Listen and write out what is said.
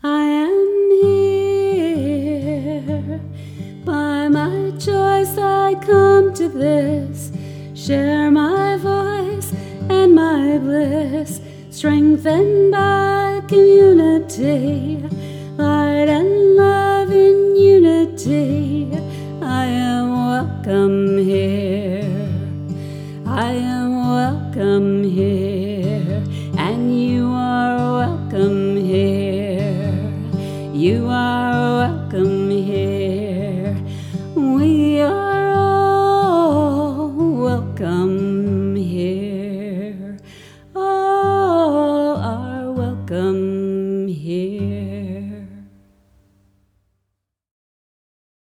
I am here. By my choice I come to this, share my voice and my bliss, strengthened by community, light and love in unity. I am welcome here. I am welcome here, and you are welcome here. You are